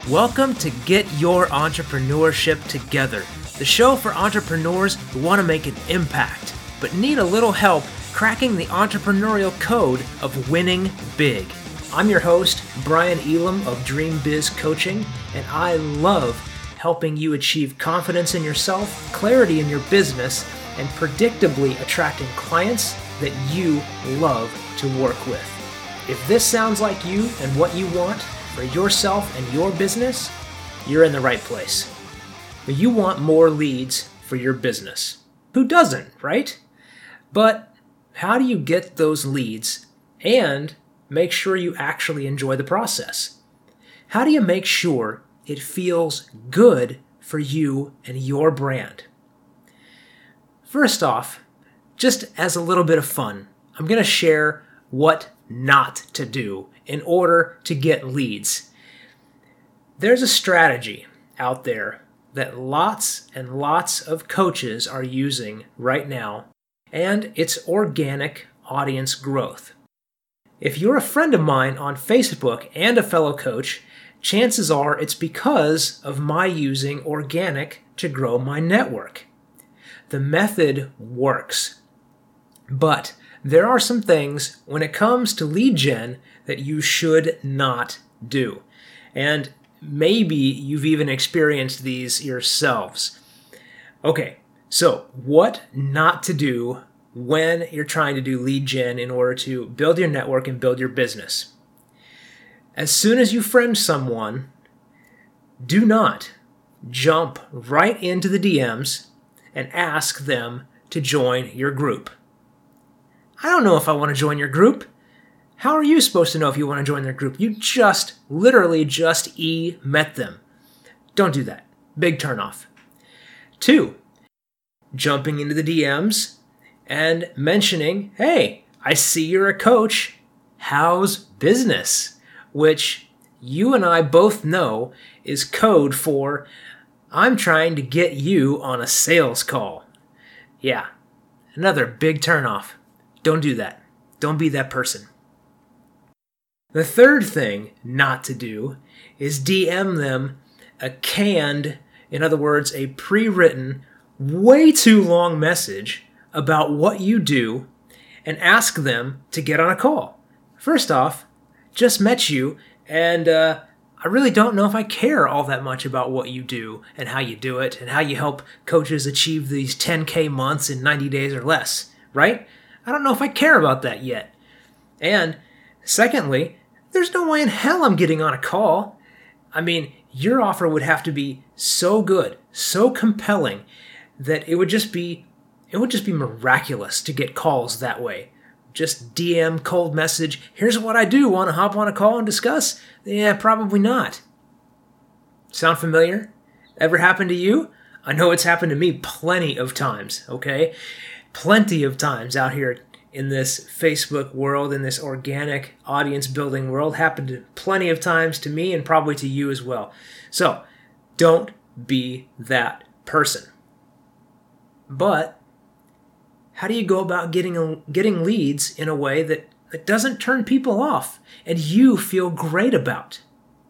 Welcome to Get Your Entrepreneurship Together, the show for entrepreneurs who want to make an impact, but need a little help cracking the entrepreneurial code of winning big. I'm your host, Brian Elam of Dream Biz Coaching, and I love helping you achieve confidence in yourself, clarity in your business, and predictably attracting clients that you love to work with. If this sounds like you and what you want for yourself and your business, you're in the right place. But you want more leads for your business. Who doesn't, right? But how do you get those leads and make sure you actually enjoy the process? How do you make sure it feels good for you and your brand? First off, just as a little bit of fun, I'm going to share what not to do in order to get leads. There's a strategy out there that lots and lots of coaches are using right now, and it's organic audience growth. If you're a friend of mine on Facebook and a fellow coach, chances are it's because of my using organic to grow my network. The method works, but there are some things when it comes to lead gen that you should not do. And maybe you've even experienced these yourselves. Okay, so what not to do when you're trying to do lead gen in order to build your network and build your business. As soon as you friend someone, do not jump right into the DMs and ask them to join your group. I don't know if I want to join your group. How are you supposed to know if you want to join their group? You literally just met them. Don't do that. Big turnoff. 2, jumping into the DMs and mentioning, hey, I see you're a coach. How's business? Which you and I both know is code for, I'm trying to get you on a sales call. Yeah, another big turnoff. Don't do that. Don't be that person. The third thing not to do is DM them a canned, in other words, a pre-written, way too long message about what you do and ask them to get on a call. First off, just met you and I really don't know if I care all that much about what you do and how you do it and how you help coaches achieve these 10K months in 90 days or less, right? I don't know if I care about that yet. And secondly, there's no way in hell I'm getting on a call. I mean, your offer would have to be so good, so compelling, that it would just be miraculous to get calls that way. Just DM, cold message, here's what I do, want to hop on a call and discuss? Yeah, probably not. Sound familiar? Ever happened to you? I know it's happened to me plenty of times, okay? Plenty of times out here in this Facebook world, in this organic audience building world, happened plenty of times to me and probably to you as well. So, don't be that person. But how do you go about getting leads in a way that doesn't turn people off and you feel great about?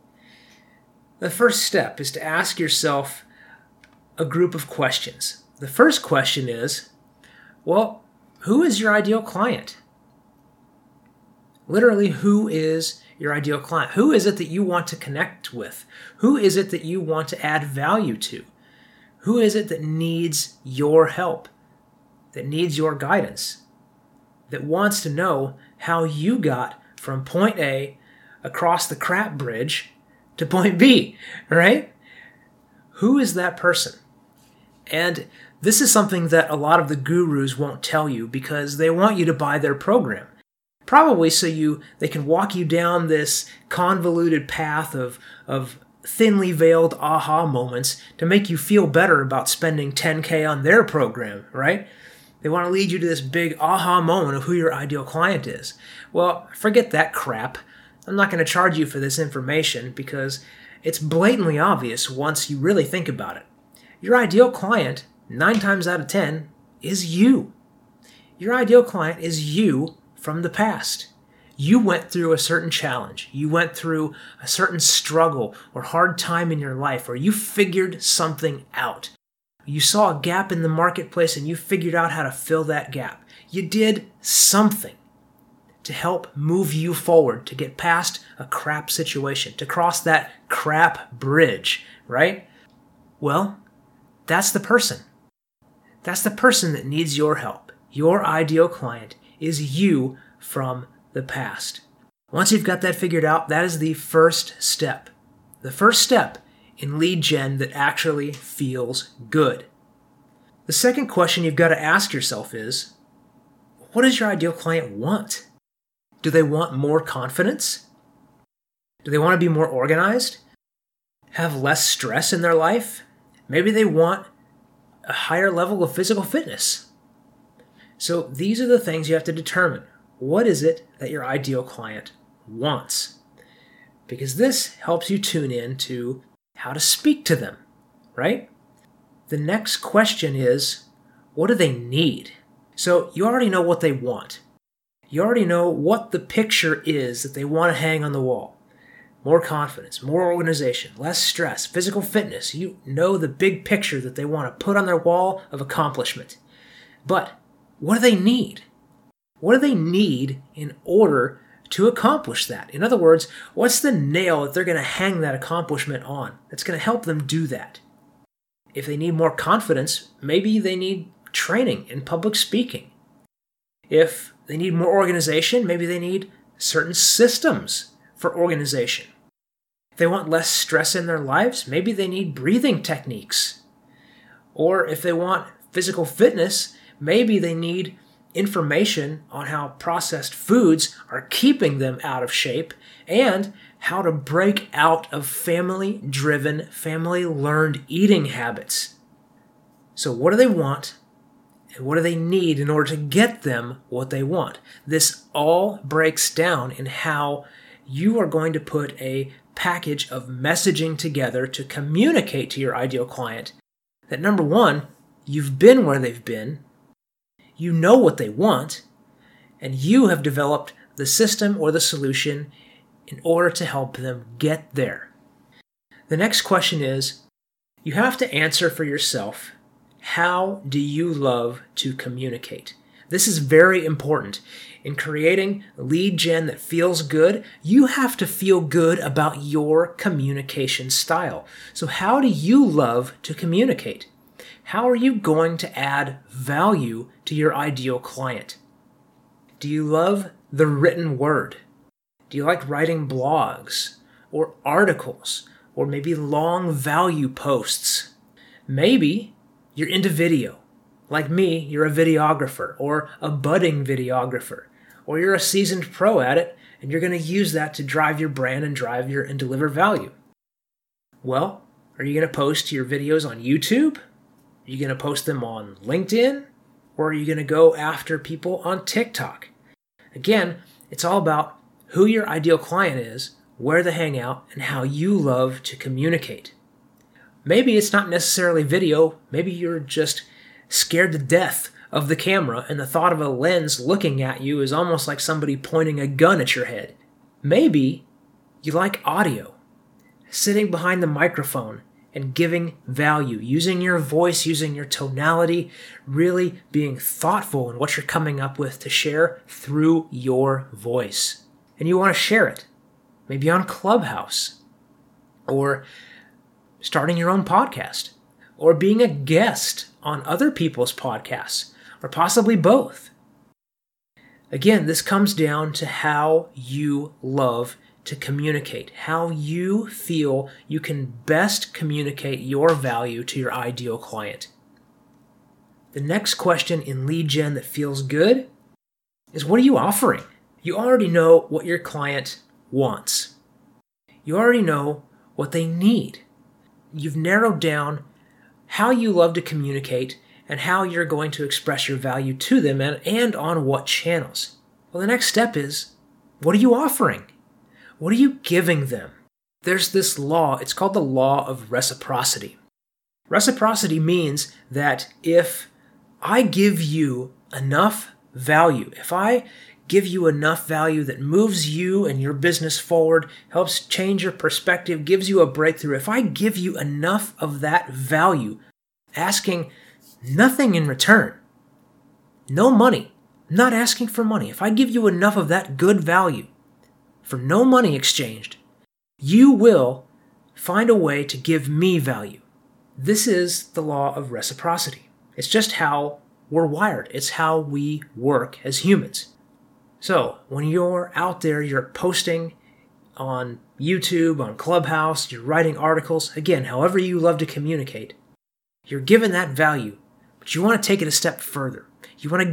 The first step is to ask yourself a group of questions. The first question is, well, who is your ideal client? Literally, who is your ideal client? Who is it that you want to connect with? Who is it that you want to add value to? Who is it that needs your help? That needs your guidance? That wants to know how you got from point A across the crap bridge to point B, right? Who is that person? And this is something that a lot of the gurus won't tell you because they want you to buy their program. Probably so they can walk you down this convoluted path of thinly veiled aha moments to make you feel better about spending 10K on their program, right? They want to lead you to this big aha moment of who your ideal client is. Well, forget that crap. I'm not going to charge you for this information because it's blatantly obvious once you really think about it. Your ideal client, 9 times out of 10, is you. Your ideal client is you from the past. You went through a certain challenge. You went through a certain struggle or hard time in your life, or you figured something out. You saw a gap in the marketplace and you figured out how to fill that gap. You did something to help move you forward, to get past a crap situation, to cross that crap bridge, right? Well, that's the person. That's the person that needs your help. Your ideal client is you from the past. Once you've got that figured out, that is the first step. The first step in lead gen that actually feels good. The second question you've got to ask yourself is, what does your ideal client want? Do they want more confidence? Do they want to be more organized? Have less stress in their life? Maybe they want a higher level of physical fitness. So these are the things you have to determine. What is it that your ideal client wants? Because this helps you tune in to how to speak to them, right? The next question is, what do they need? So you already know what they want. You already know what the picture is that they want to hang on the wall. More confidence, more organization, less stress, physical fitness. You know the big picture that they want to put on their wall of accomplishment. But what do they need? What do they need in order to accomplish that? In other words, what's the nail that they're going to hang that accomplishment on that's going to help them do that? If they need more confidence, maybe they need training in public speaking. If they need more organization, maybe they need certain systems for organization. If they want less stress in their lives, maybe they need breathing techniques. Or if they want physical fitness, maybe they need information on how processed foods are keeping them out of shape and how to break out of family-driven, family-learned eating habits. So what do they want? And what do they need in order to get them what they want? This all breaks down in how you are going to put a package of messaging together to communicate to your ideal client that, number one, you've been where they've been, you know what they want, and you have developed the system or the solution in order to help them get there. The next question is, you have to answer for yourself, how do you love to communicate? This is very important. In creating lead gen that feels good, you have to feel good about your communication style. So how do you love to communicate? How are you going to add value to your ideal client? Do you love the written word? Do you like writing blogs or articles or maybe long value posts? Maybe you're into video. Like me, you're a videographer or a budding videographer, or you're a seasoned pro at it and you're going to use that to drive your brand and deliver value. Well, are you going to post your videos on YouTube? Are you going to post them on LinkedIn? Or are you going to go after people on TikTok? Again, it's all about who your ideal client is, where they hang out, and how you love to communicate. Maybe it's not necessarily video. Maybe you're just scared to death of the camera, and the thought of a lens looking at you is almost like somebody pointing a gun at your head. Maybe you like audio, sitting behind the microphone and giving value, using your voice, using your tonality, really being thoughtful in what you're coming up with to share through your voice. And you want to share it, maybe on Clubhouse, or starting your own podcast, or being a guest on other people's podcasts, or possibly both. Again, this comes down to how you love to communicate, how you feel you can best communicate your value to your ideal client. The next question in lead gen that feels good is, what are you offering? You already know what your client wants. You already know what they need. You've narrowed down how you love to communicate and how you're going to express your value to them and on what channels. Well, the next step is, what are you offering? What are you giving them? There's this law, it's called the law of reciprocity. Reciprocity means that if I give you enough value, if I give you enough value that moves you and your business forward, helps change your perspective, gives you a breakthrough, if I give you enough of that value, asking nothing in return, no money, I'm not asking for money. If I give you enough of that good value for no money exchanged, you will find a way to give me value. This is the law of reciprocity. It's just how we're wired. It's how we work as humans. So when you're out there, you're posting on YouTube, on Clubhouse, you're writing articles, again, however you love to communicate, you're given that value, but you want to take it a step further. You want to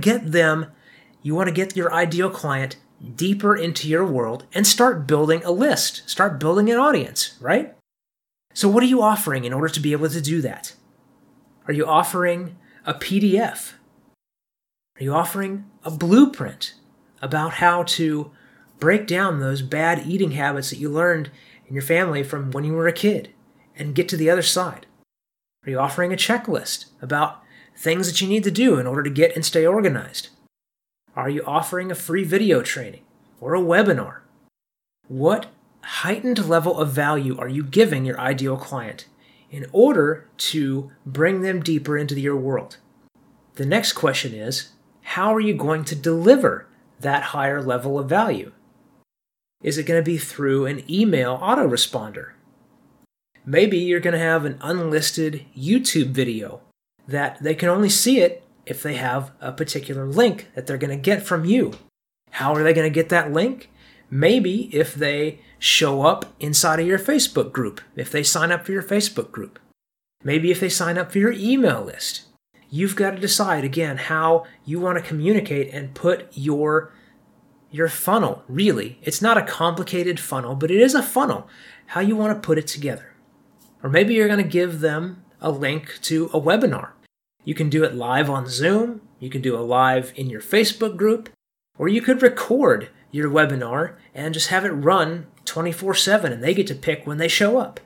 get your ideal client deeper into your world and start building a list, start building an audience, right? So what are you offering in order to be able to do that? Are you offering a PDF? Are you offering a blueprint about how to break down those bad eating habits that you learned in your family from when you were a kid and get to the other side? Are you offering a checklist about things that you need to do in order to get and stay organized? Are you offering a free video training or a webinar? What heightened level of value are you giving your ideal client in order to bring them deeper into your world? The next question is, how are you going to deliver that higher level of value? Is it going to be through an email autoresponder? Maybe you're going to have an unlisted YouTube video that they can only see it if they have a particular link that they're going to get from you. How are they going to get that link? Maybe if they show up inside of your Facebook group, if they sign up for your Facebook group. Maybe if they sign up for your email list. You've got to decide, again, how you want to communicate and put your funnel, really. It's not a complicated funnel, but it is a funnel, how you want to put it together. Or maybe you're going to give them a link to a webinar. You can do it live on Zoom, you can do it live in your Facebook group, or you could record your webinar and just have it run 24/7 and they get to pick when they show up.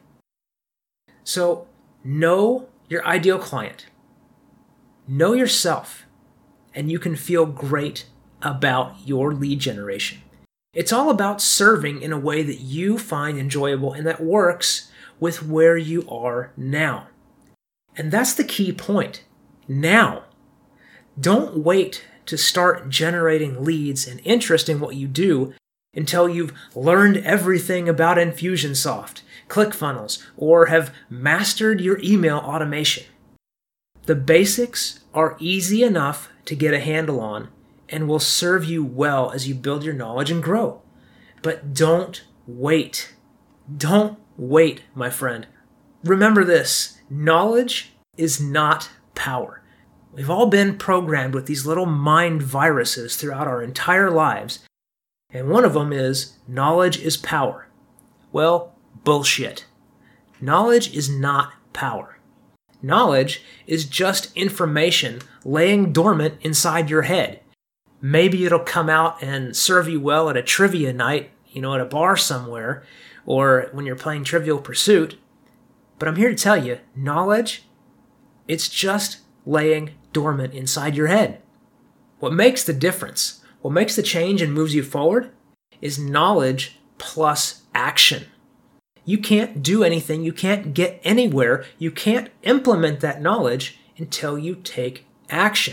So know your ideal client. Know yourself, and you can feel great about your lead generation. It's all about serving in a way that you find enjoyable and that works with where you are now. And that's the key point. Now. Don't wait to start generating leads and interest in what you do until you've learned everything about Infusionsoft, ClickFunnels, or have mastered your email automation. The basics are easy enough to get a handle on and will serve you well as you build your knowledge and grow. But don't wait. Don't wait, my friend. Remember this, knowledge is not power. We've all been programmed with these little mind viruses throughout our entire lives, and one of them is knowledge is power. Well, bullshit. Knowledge is not power. Knowledge is just information laying dormant inside your head. Maybe it'll come out and serve you well at a trivia night, at a bar somewhere, or when you're playing Trivial Pursuit. But I'm here to tell you, knowledge, it's just laying dormant inside your head. What makes the difference, what makes the change and moves you forward, is knowledge plus action. You can't do anything, you can't get anywhere, you can't implement that knowledge until you take action.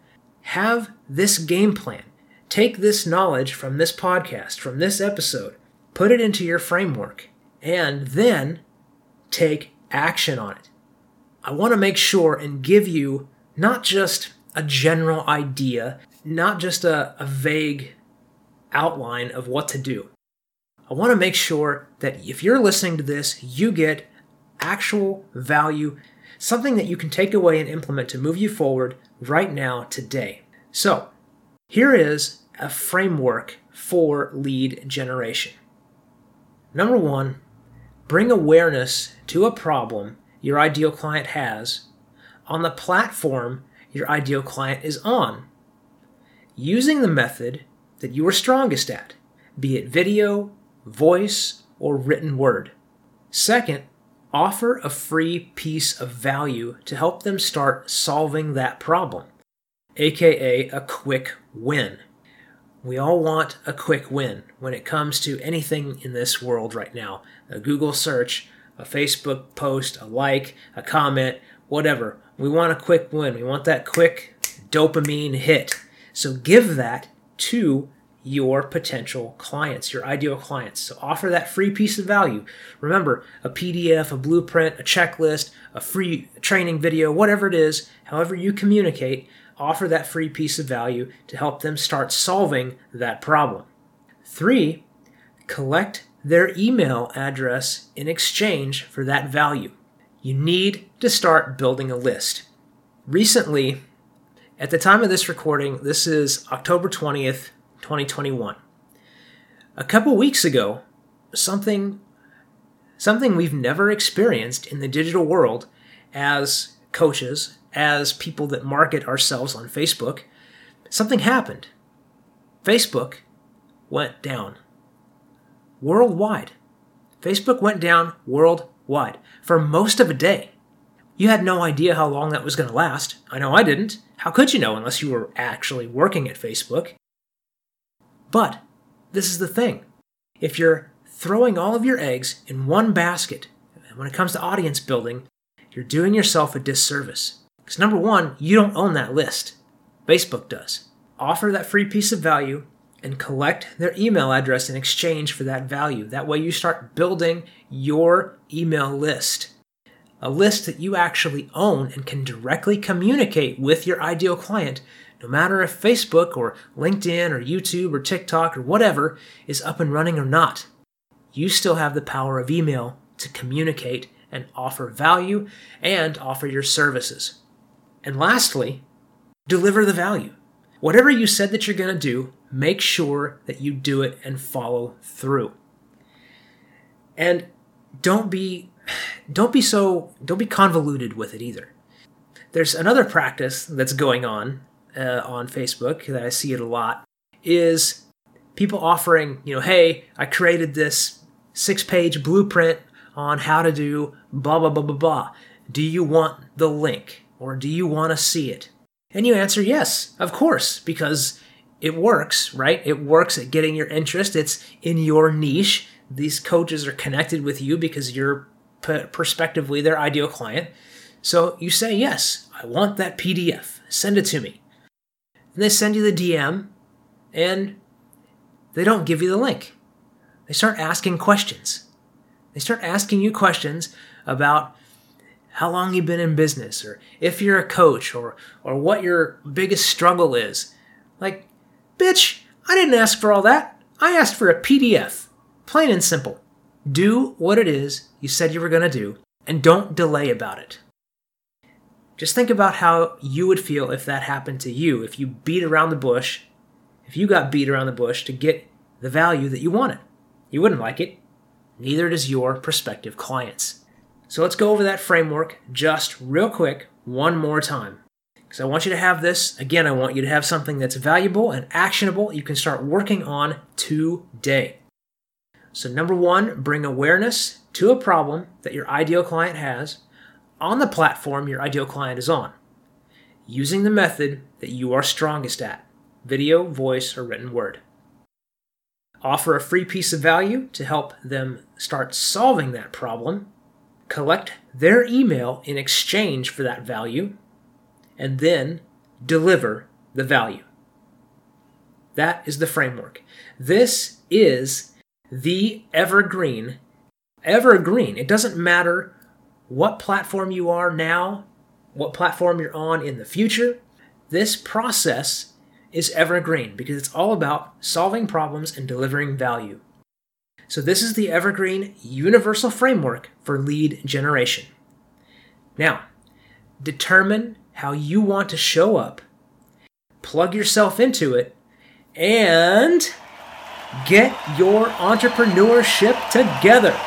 Have this game plan. Take this knowledge from this podcast, from this episode, put it into your framework, and then take action on it. I want to make sure and give you not just a general idea, not just a vague outline of what to do. I want to make sure that if you're listening to this, you get actual value, something that you can take away and implement to move you forward right now, today. So, here is a framework for lead generation. Number 1, bring awareness to a problem your ideal client has on the platform your ideal client is on, using the method that you are strongest at, be it video, voice, or written word. Second, offer a free piece of value to help them start solving that problem, aka a quick win. We all want a quick win when it comes to anything in this world right now. A Google search, a Facebook post, a like, a comment, whatever. We want a quick win. We want that quick dopamine hit. So give that to your potential clients, your ideal clients. So offer that free piece of value. Remember, a PDF, a blueprint, a checklist, a free training video, whatever it is, however you communicate, offer that free piece of value to help them start solving that problem. 3, collect their email address in exchange for that value. You need to start building a list. Recently, at the time of this recording, this is October 20th, 2021. A couple weeks ago, something we've never experienced in the digital world as coaches, as people that market ourselves on Facebook, something happened. Facebook went down. Worldwide. Facebook went down worldwide for most of a day. You had no idea how long that was going to last. I know I didn't. How could you know unless you were actually working at Facebook? But this is the thing. If you're throwing all of your eggs in one basket, when it comes to audience building, you're doing yourself a disservice. Because number one, you don't own that list. Facebook does. Offer that free piece of value and collect their email address in exchange for that value. That way you start building your email list. A list that you actually own and can directly communicate with your ideal client, no matter if Facebook or LinkedIn or YouTube or TikTok or whatever is up and running or not. You still have the power of email to communicate and offer value and offer your services. And lastly, deliver the value. Whatever you said that you're going to do, make sure that you do it and follow through. And don't be convoluted with it either. There's another practice that's going on Facebook that I see it a lot is people offering, hey, I created this 6-page blueprint on how to do blah, blah, blah, blah, blah. Do you want the link or do you want to see it? And you answer yes, of course, because it works, right? It works at getting your interest. It's in your niche. These coaches are connected with you because you're prospectively their ideal client. So you say, yes, I want that PDF. Send it to me. And they send you the DM and they don't give you the link. They start asking questions. They start asking you questions about how long you've been in business, or if you're a coach, or what your biggest struggle is. Like, bitch, I didn't ask for all that. I asked for a PDF. Plain and simple. Do what it is you said you were going to do, and don't delay about it. Just think about how you would feel if that happened to you, if you got beat around the bush to get the value that you wanted. You wouldn't like it. Neither does your prospective clients. So let's go over that framework just real quick one more time. Because I want you to have this. Again, I want you to have something that's valuable and actionable you can start working on today. So number 1, bring awareness to a problem that your ideal client has on the platform your ideal client is on, using the method that you are strongest at: video, voice, or written word. Offer a free piece of value to help them start solving that problem. Collect their email in exchange for that value, and then deliver the value. That is the framework. This is the evergreen. It doesn't matter what platform you are now, what platform you're on in the future. This process is evergreen because it's all about solving problems and delivering value. So this is the evergreen universal framework for lead generation. Now, determine how you want to show up, plug yourself into it, and get your entrepreneurship together.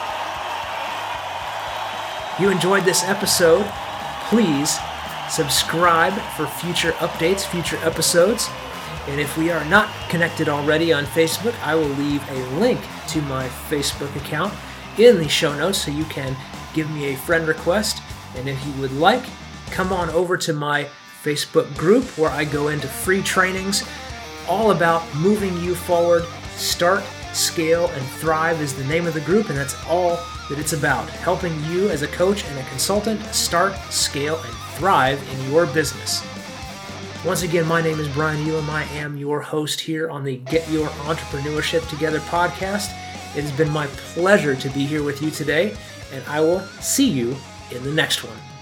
You enjoyed this episode? Please subscribe for future updates, future episodes. And if we are not connected already on Facebook, I will leave a link to my Facebook account in the show notes so you can give me a friend request. And if you would like, come on over to my Facebook group where I go into free trainings all about moving you forward. Start, Scale, and Thrive is the name of the group, and that's all that it's about. Helping you as a coach and a consultant start, scale, and thrive in your business. Once again, my name is Brian Elam. I am your host here on the Get Your Entrepreneurship Together podcast. It has been my pleasure to be here with you today, and I will see you in the next one.